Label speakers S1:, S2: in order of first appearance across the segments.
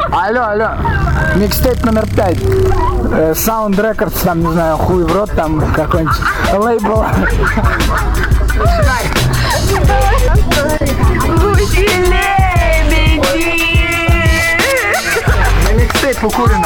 S1: Алло, алло. Микстейп номер 5. Sound Records, там, не знаю, хуй в рот, там какой-нибудь лейбл. На микстейп укурено.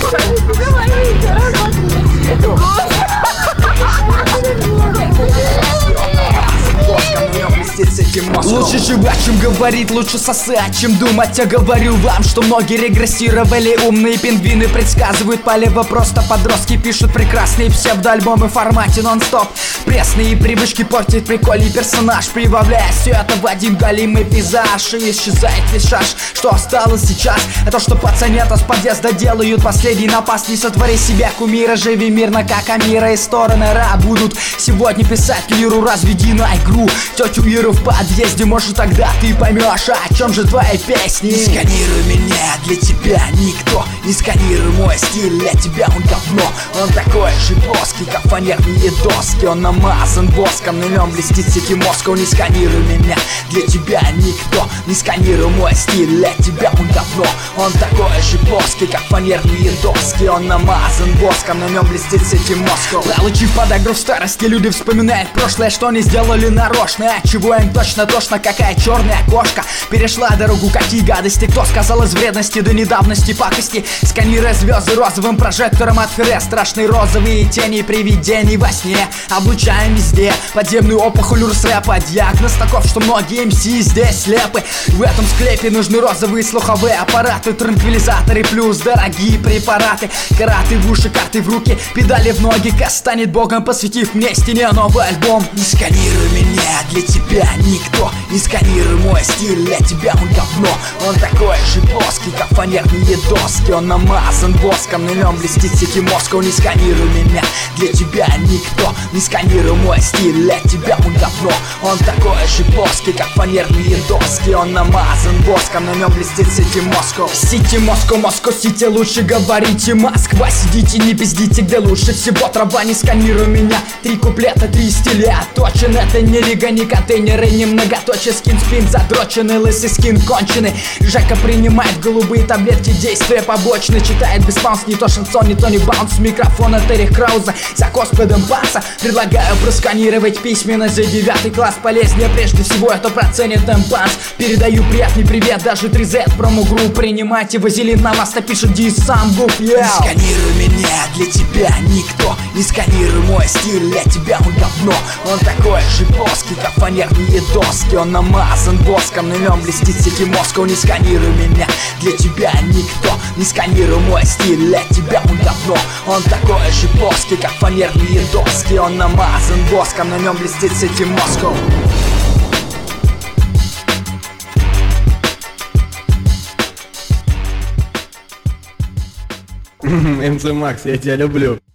S2: Лучше жевать, чем говорить, лучше сосать, чем думать. Я говорю вам, что многие регрессировали. Умные пингвины предсказывают полево. Просто подростки пишут прекрасные псевдоальбомы в формате нон-стоп. Пресные привычки портят прикольный персонаж, прибавляя все это в один галимый пейзаж. И исчезает весь шаш, что осталось сейчас. Это что пацанята с подъезда делают последний напас. Не сотвори себя кумира, живи мирно, как Амира. И стороны Ра будут сегодня писать лиру. Разведи на игру тетю Иру в подъезде, может тогда ты поймешь, о чем же твои песни. Не сканируй меня, для тебя никто. Не сканируй мой стиль, для тебя он говно. Он такой же плоский, как фанерные доски. Он намазан воском, на нем блестит сети мозга. Не сканируй меня, для тебя никто. Не сканируй мой стиль, для тебя он говно. Он такой же плоский, как фанерные доски. Он намазан воском, на нем блестит сети мозга. Получив подагру в старости, люди вспоминают прошлое, что они сделали нарочно. Чего им точно тошно, какая черная кошка перешла дорогу, какие гадости. Кто сказал из вредности до недавности пакости. Сканируя звезды розовым прожектором от фире. Страшные розовые тени привидений во сне. Облучаем везде подземную опухоль русрэпа. Диагноз таков, что многие МС здесь слепы. В этом склепе нужны розовые слуховые аппараты, транквилизаторы плюс дорогие препараты. Караты в уши, карты в руки, педали в ноги. Кэс станет богом, посвятив мне стене новый альбом. Не сканируй меня, для тебя никто. Не сканируй мой стиль, для тебя он говно. Он такой же плоский, как фанерные доски. Он намазан воском, на нем блестит сети мозга. Не сканируй меня, для тебя никто. Не сканируй мой стиль, для тебя он говно. Он такой же плоский, как фанерные доски. Он намазан воском, на нем блестит сети мозга. Сити Москва, Москва-Сити, лучше говорите Москва. Сидите, не пиздите, где лучше всего трава. Не сканируй меня, 3 куплета, 3 стиля. Точен, это не лига, не контейнеры, не многоточие. Скин, спин, задроченный, лысый скин конченый. Жека принимает голубые таблетки, действия побочные. Читает без паунс, не то шансон, не то не баунс. Микрофона Терри Крауза, за господом баса. Предлагаю просканировать письменно за 9 класс. Полезнее прежде всего, это процент темпанс. Передаю приятный привет, даже 3Z промо-групп. Принимайте, вазелин на вас напишет Ди сам гуф. Не сканируй меня, для тебя никто. Не сканируй мой стиль, для тебя он говно. Он такой же плоский, как фанерные доски. Он намазан воском, на нем блестит сети мозга. Не сканируй меня, для тебя никто. Не сканируй мой стиль, для тебя он говно. Он такой же плоский, как фанерные доски. Он намазан воском, на нем блестит сети мозга.
S3: МЦ Макс, я тебя люблю.